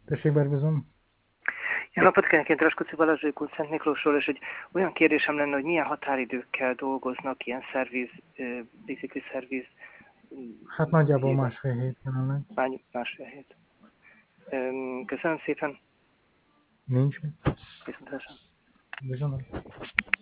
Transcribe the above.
Tessék, Berbizom. Jó napot kívánok, én Draskóci Balázs Kult Szent Miklósról, és egy olyan kérdésem lenne, hogy milyen határidőkkel dolgoznak ilyen szerviz, bicikli szerviz Hát nagyjából ügyében? másfél hét jelenleg. Másfél hét. Köszönöm szépen, Nincs mit. viszontlátásra. Viszont.